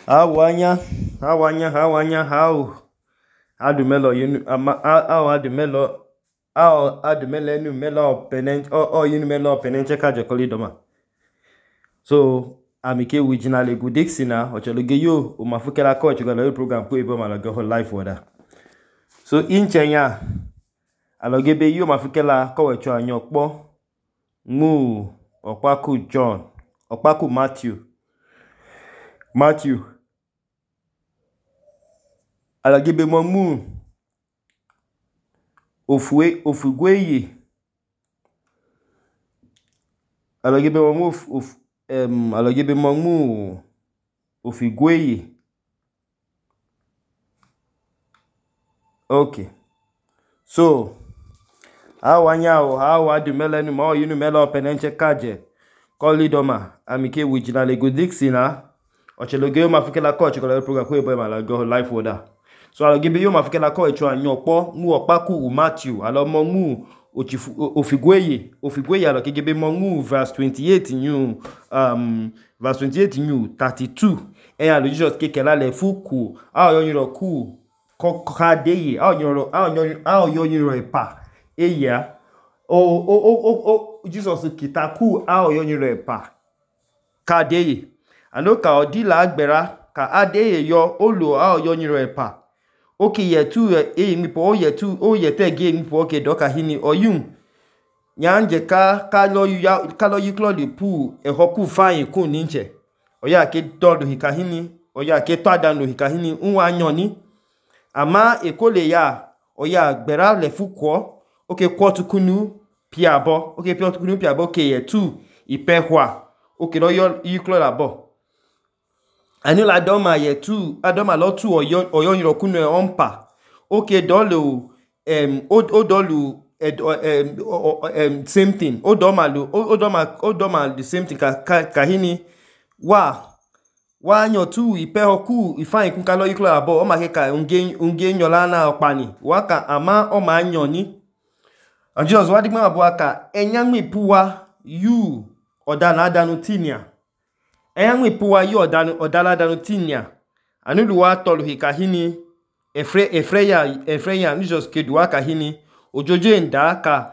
How adumelo yinu how adumelo enu melo penent or yinu melo penent ka je kolidoma. So amike original egu dixina ochologe yo o mafukela coach go na program ko ebo malaga ho life order. So in Kenya alogebe yo mafukela ko wecho anyokpo mu Okpaku John Okpaku Matthew alagebe momu ofugweye alagebe momu alagebe momu ofugweye. Okay, so how adumela ni mo yinu melo penenche kaje kolidoma amike original ego dixina ocheloge yo mafukela coach ko program ko ebo malaga ho life order. So I'll give you my fikela ko echo anyokpo mu Okpaku Matthew alomo mu ofigweye alo gebe mo mu verse 28 new verse 28 new 32 e alo Jesus kekela le fuku a oyoniro ku kokadeye a oyoniro epa eya o Jesus kitaku a oyoniro epa kadeye anoka odila agbera ka adeye yo olo a oyoniro epa. Okay, yetu mipo yete ge mipo okay doka hini oyun nyanje kalo yiklo le pu ehoku fayin kun ninche oya ke todo hikahini oya ke tadano hikahini unwa nyoni ama ekole ya oya gbera le fuko okay kwotukunu piabo okay kwotukunu piabo okay yetu ipehwa okay no yiklo labo anila doma yetu adoma lotu oyon yirokunu ompa okay dolu odolu same thing odoma the same thing kahini wa nyotu ipehoku ifan kun kalo yiklo abo o ma ke ka unge nyola na opani waka ama o ma nyoni and Jesus wadigma abo aka enyanmi puwa you odana adanu tinia enyanwi puwa yo odala danu tinya anuluwa tolu hikahini efreya ni just kedua kahini ojojo nda ka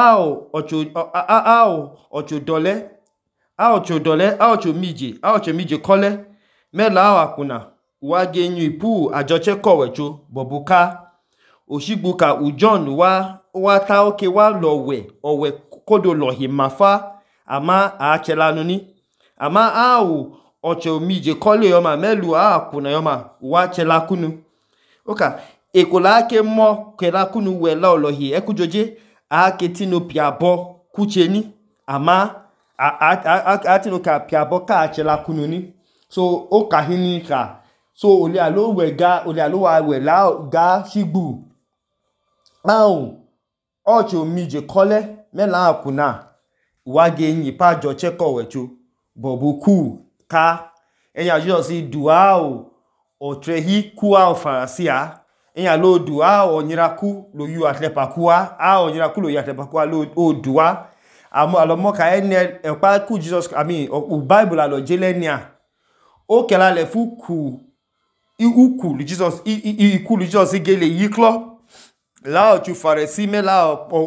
ocho mije kole mela akuna wage enyu ipu ajoche kowecho bobuka oshigbuka ujon wa ta oke wa lowe owe kodo lohi mafa ama achelanu ni ama au ocho mije kole yoma melu akuna yoma wachela kunu oka ekola ke mo kela kunu wela olohi ekujoje aketino piabo kucheni ama atino ka piabo ka achela kunu ni so oka hini ka so oli alo wa wela ga shigbu au ocho mije kole mela akuna wage nyi pa jo cheko wecho bobuku ka enya Jesus duao otrehi kuwa ofarasia enya lo duao onyiraku lo yu atlepakua a onyiraku lo yatlepakua lo odua alomo ka ene epa ku Jesus Bible alo jelenia o kela le fuku iku Jesus iku Jesus igele yiklo la o tu faresi me la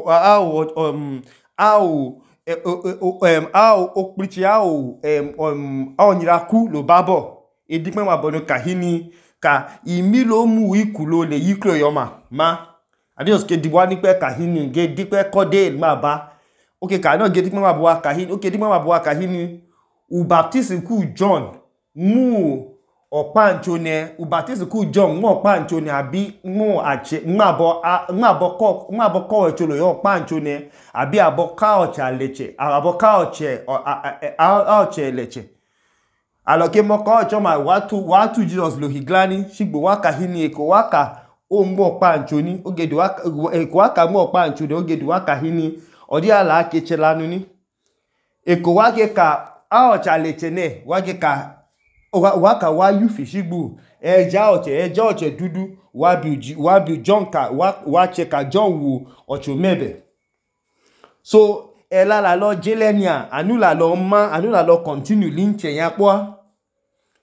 okprichi onyiraku lo babo edikme mabono kahini ka imilo mu ikulo le yiklo yoma ma adios ke dibwa nipe kahini ge dikpe kode maba okay ka no ge dikme mabwa kahini okay dikme mabwa kahini u baptist ku John mu opanchone u baptist ku John mu opanchone abi mu ache mabo ko echolo yo panchone abi aboka ocha leche aboka oche leche aloke moko ocho ma watu Jesus lo higlani shigbo waka hini eko waka o mbo panchoni ogedu waka mo panchone ogedu waka hini odi ala akechelanu ni eko wake ka ocha leche ne wake ka waka wa yufi shigbo eja oche dudu wabi John ka wa cheka John wo ocho mebe so ela la lo jelenia anula lo continue linche yapo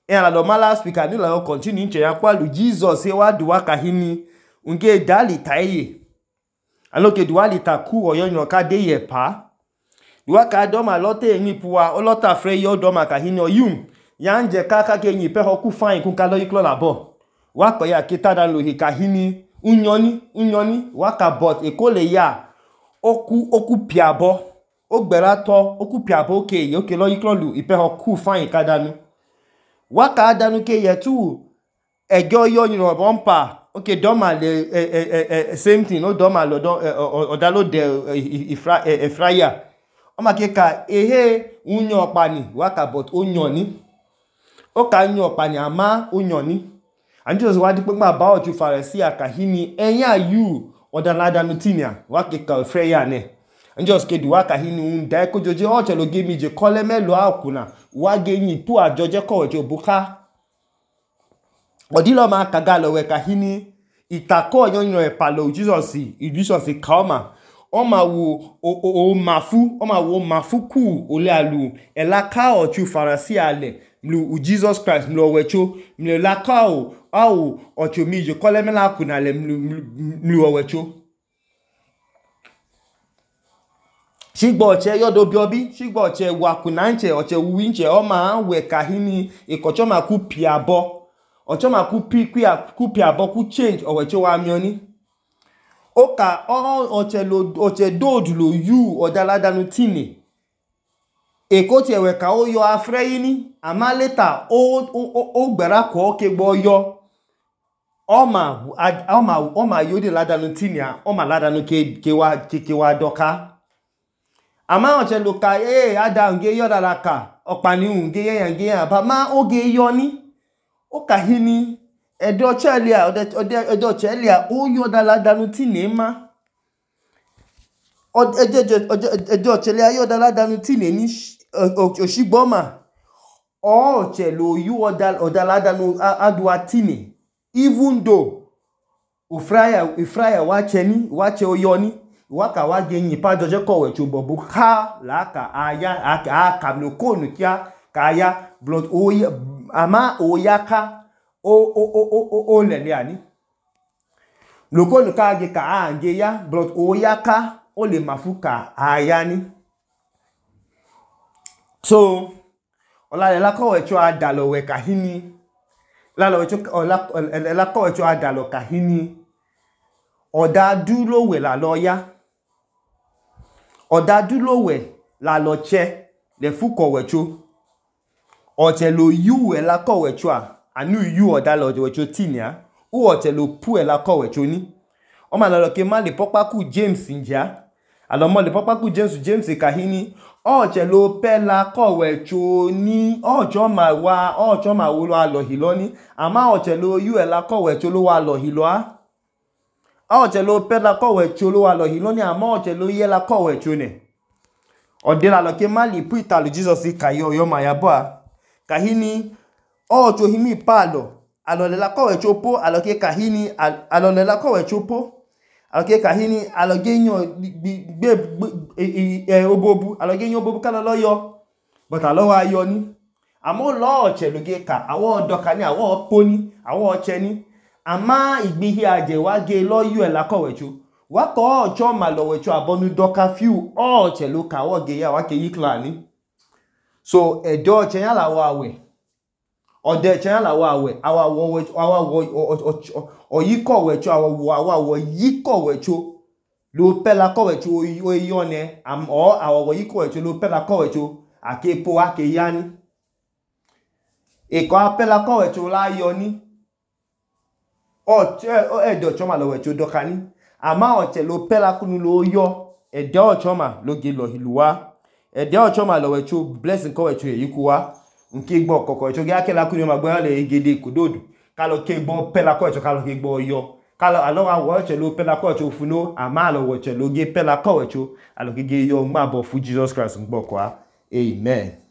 la do mala speaker ni la continue nche ya kwalu Jesus e wa duwa kahini unge dali taiye aloke duwa litaku oyo ka de ye pa duwa ka do ma lote yin puwa o lota fre yo do ma kahini oyun ya nje kaka ke yin pe hoku fine kun ka lo yiklo labo wa ko ya kitada lo hi kahini unyoni wa ka bot e ko le ya oku piabo ogbera to oku piabo ke yo ke lo yiklo lu ipe hoku fine kadanu waka adanu ke yetu ejo yo yin bompa okay doma le same thing no doma lo don odalo de efraya o ma ke ka ehe unyo pani waka but onyo ni o ka nyo pani ama onyo ni and Jesus wa di pe ma ba oju farisi akahini enya you odaladanu tinia waka ka efraya ne njos ke duwa kahini unda ko joje o chelo gemi je kole melo akuna wa genyi pu ajoje ko je buka odilo ma kagalo we kahini itako yonyo e palo Jesus kama o ma wo mafuku ole alu elaka o chu farasi ale mlu Jesus Christ mlu wecho mlu laka o au o chu mi je kole melo akuna le mlu wecho shigbo oche yodo biobi shigbo oche wakuna nche oche winche o ma we kahini ikocho ma ku piabo ocho ma ku piabo ku change oweche wa mioni oka oche dod lo yu odaladanu tini eko ti ewe ka o yo afreyini ama later o gbera ko ke gbo yo o ma yodi ladanu tini o ma ladanu ke wa doka ama oche loka ada nge yoda laka opani nge yan ba ma oge yoni o kahini edo chelia o yoda ladanu tinema edo chelia yoda ladanu tineni oshigboma o chelo yu oda ladanu adwa tini even though ufraya wache oyoni waka wa genyi pa joje kowe chubo buka laka aka blokonu kia kaya blood oya ama oyaka o lele ani blokonu ka ge ka anje ya blood oyaka o le mafuka ayani so olale la kowe chu adalo we kahini lalo chu la kowe chu adalo kahini oda duro we la loya odadulowe la loche le fuko wecho ochelo yu e la ko wecho anu yu odalo wecho tinia u ochelo pu e la ko wecho ni o ma lo ke ma le popaku James nja alomo le popaku James kahini ochelo pe la ko wecho ni ojo ma wo lo alo hiloni ama ochelo yu e la ko wecho lo wa lo hiloa oche lo pela kowe cholo wa lo hiloni ama oche lo ye la kowe chone odela lo ke mali puita lo Jesus kayo yo mayaba kahini ocho himi palo alole la kowe chopo aloke kahini alole la kowe chopo aloke kahini aloge nyo obobu aloge nyo obobu kala lo yo but alo wa yo ni ama lo oche lo ge ka awo doka ni awo poni awo oche ni ama igbihi aje wage loyu e lakowechu wako ocho malowechu abonu doka few o chelu ka woge ya wake yikla ni so edo chenya la wawe ode chenya la wawe oyikowechu awo yikowechu lo pela kowechu oyone am o awo yikowechu lo pela kowechu akepo ake yani eko apela kowechu la yoni edo choma lo wecho dokani ama oche lo pela kunu lo yo edo choma lo ge lo hiluwa edo choma lo wecho blessing ko wecho yikuwa nke gbo kokko wecho ge akela kunu ma gbo le igede kudodu kalo ke gbo pela ko wecho kalo ke gbo yo kalo alo wa wecho lo pela ko wecho funo ama lo wecho lo ge pela ko wecho alo ge yo ngba bo fu Jesus Christ ngbo kwa amen.